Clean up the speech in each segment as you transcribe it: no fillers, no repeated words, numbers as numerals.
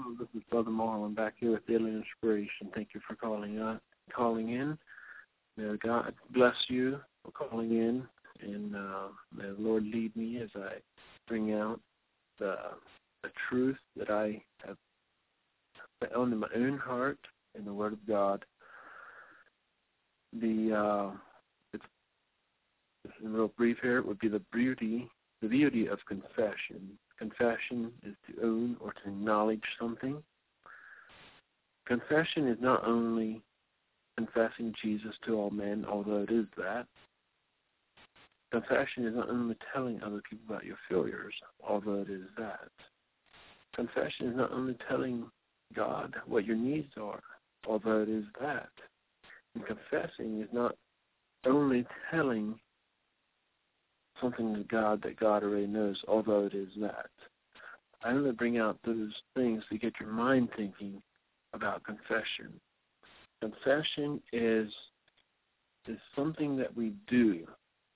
This is Brother Marlon back here with Daily Inspiration. Thank you for calling in. May God bless you for calling in, and may the Lord lead me as I bring out the truth that I have found in my own heart in the Word of God. It's real brief here. It would be the beauty of confession. Confession is to own or to acknowledge something. Confession is not only confessing Jesus to all men, although it is that. Confession is not only telling other people about your failures, although it is that. Confession is not only telling God what your needs are, although it is that. And confessing is not only telling something to God that God already knows, although it is that. I only bring out those things to get your mind thinking about confession. Confession is something that we do.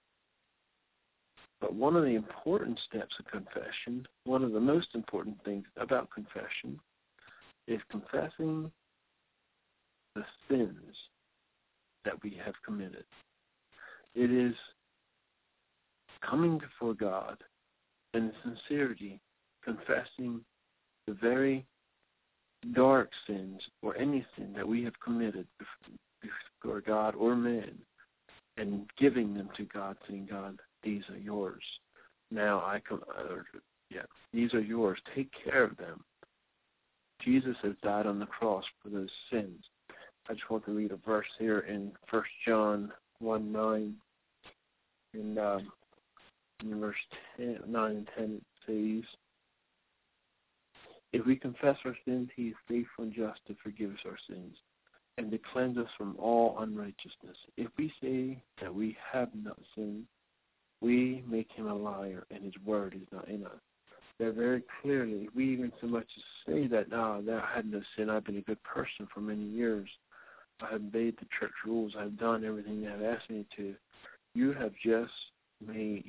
But one of the important steps of confession, one of the most important things about confession, is confessing the sins that we have committed. It is coming before God in sincerity, confessing the very dark sins or any sin that we have committed before God or man, and giving them to God, saying, God, these are yours. Now these are yours. Take care of them. Jesus has died on the cross for those sins. I just want to read a verse here in 1 John 1:9. In verse 9 and 10 it says, if we confess our sins, he is faithful and just to forgive us our sins and to cleanse us from all unrighteousness. If we say that we have not sinned, we make him a liar, and his word is not in us. That very clearly, we even so much as say that, I had no sin, I've been a good person for many years. I have obeyed the church rules, I've done everything they have asked me to. You have just made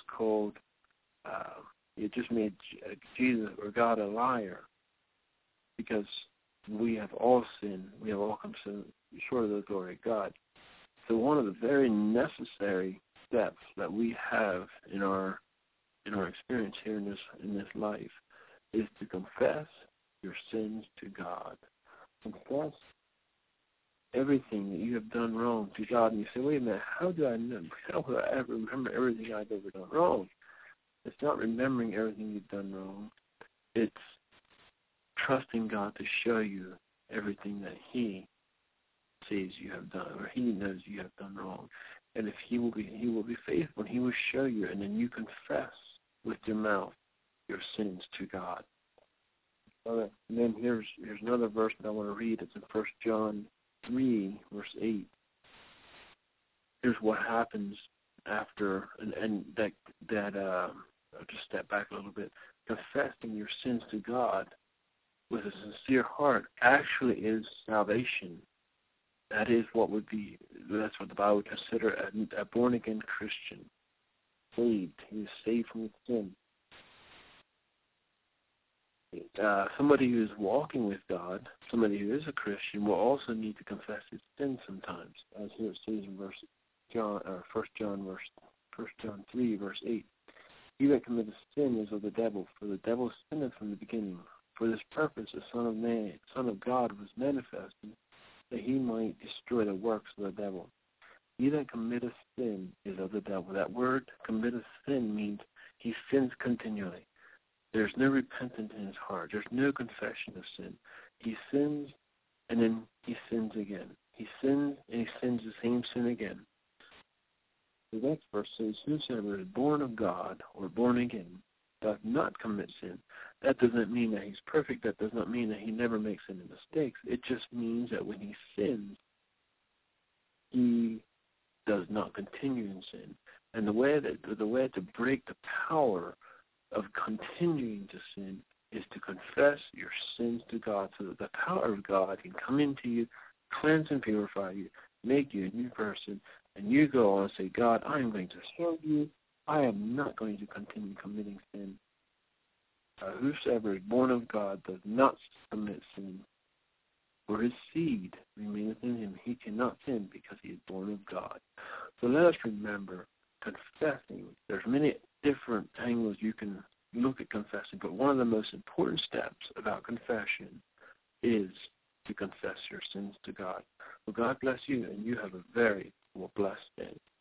Jesus or God a liar, because we have all sinned. We have all come short of the glory of God. So one of the very necessary steps that we have in our experience here in this life is to confess your sins to God. Confess everything that you have done wrong to God. And you say, wait a minute, how would I ever remember everything I've ever done wrong? It's not remembering everything you've done wrong. It's trusting God to show you everything that he sees you have done, or he knows you have done wrong. And if he will be faithful, and he will show you, and then you confess with your mouth your sins to God. And then here's another verse that I want to read. It's in 1 John 3, verse 8. Here's what happens after, and that I'll just step back a little bit. Confessing your sins to God with a sincere heart actually is salvation. That's what the Bible would consider a born-again Christian. Saved. He is saved from sin. Somebody who is walking with God, somebody who is a Christian, will also need to confess his sins sometimes, as here it says in 1 John 3, verse 8. He that committeth sin is of the devil, for the devil sinneth from the beginning. For this purpose the Son of God was manifested, that he might destroy the works of the devil. He that committeth sin is of the devil. That word, committeth sin, means he sins continually. There's no repentance in his heart. There's no confession of sin. He sins, and then he sins again. He sins, and he sins the same sin again. The next verse says, whosoever is born of God, or born again, doth not commit sin. That doesn't mean that he's perfect. That does not mean that he never makes any mistakes. It just means that when he sins, he does not continue in sin. And the way to break the power of continuing to sin is to confess your sins to God, so that the power of God can come into you, cleanse and purify you, make you a new person, and you go on and say, God, I am going to serve you. I am not going to continue committing sin. whosoever is born of God does not commit sin, for his seed remaineth in him. He cannot sin because he is born of God. So let us remember, confessing, there's many different angles you can look at confessing, but one of the most important steps about confession is to confess your sins to God. Well, God bless you, and you have a very blessed day.